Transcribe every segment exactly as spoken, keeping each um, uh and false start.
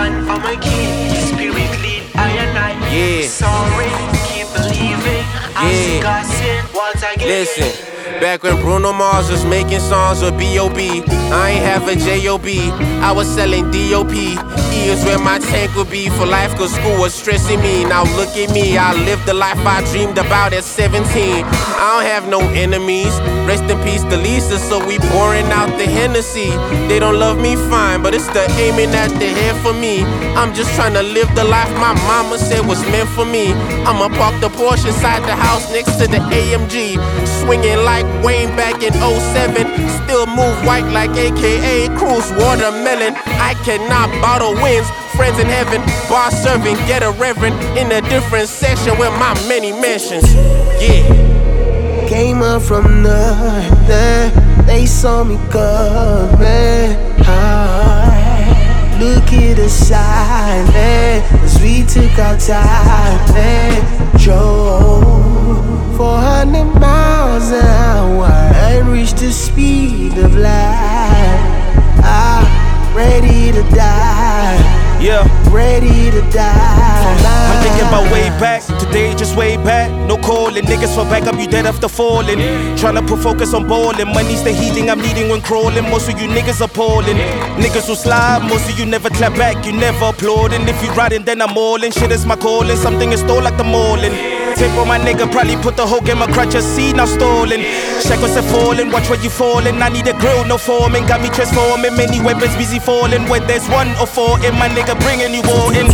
stand for my king. Spirit lead, I and I. Yeah. Sorry, keep believing. I'm discussing once again. Listen. Back when Bruno Mars was making songs with B O B, I ain't have a J O B, I was selling D O P. E is where my tank would be for life, cause school was stressing me. Now look at me, I lived the life I dreamed about at seventeen. I don't have no enemies, rest in peace to Lisa, so we pouring out the Hennessy. They don't love me fine, but it's the aiming at the head for me. I'm just trying to live the life my mama said was meant for me. I'ma park the Porsche inside the house next to the A M G, swinging like Wayne back in oh seven. Still move white like A K A Cruise Watermelon. I cannot bottle wins, friends in heaven, bar serving, get a reverend in a different section with my many mentions. Yeah. Came up from nothing, they saw me coming high. Look at the silence as we took our time and drove four hundred miles an hour and reached the speed of light. I'm ready to die. Yeah, ready to die. I'm thinking about way back, today just way back. No calling, niggas for back up, you dead after falling. Tryna put focus on ballin', money's the healing I'm needing when crawling. Most of you niggas appalling. Niggas will slide, most of you never clap back, you never applauding. If you riding, then I'm all in, shit is my calling. Something is stole like the mauling. Tip on my nigga, probably put the whole game across your seat, now stalling. Shackles are falling, watch where you falling. I need a grill, no forming, got me transforming. Many weapons busy falling, when there's one or four in my nigga bringing you all in.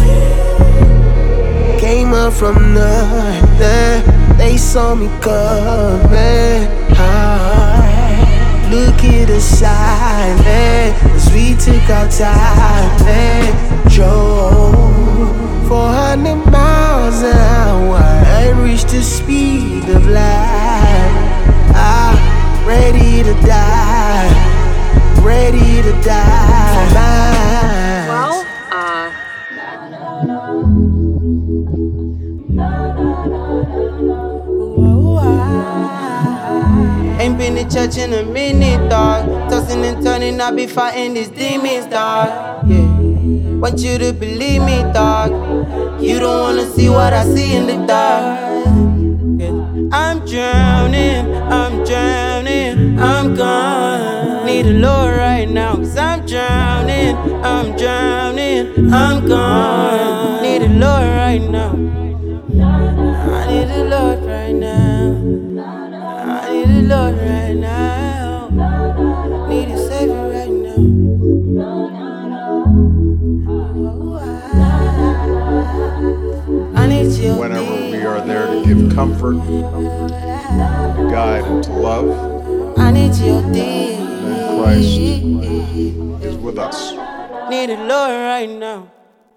Came up from nothing, they saw me coming high. Look at the silence as we took our time and drove four hundred miles an hour and reached the speed of light. I'm ready to die, ready to die. Well, uh Ain't been to church in a minute, dog. Tossing and turning, I be fighting these demons, dog. Yeah. Want you to believe me, dog. You don't wanna see what I see in the dark. I'm drowning, I'm drowning, I'm gone. Need a Lord right now, cause I'm drowning, I'm drowning, I'm gone. Need a Lord right now. I need a Lord right now. I need a Lord right now. Need a Savior right now. I need you. Whenever we are there to give comfort, to guide, and to love, I need you, dear. then Christ is with us. Need a Lord right now.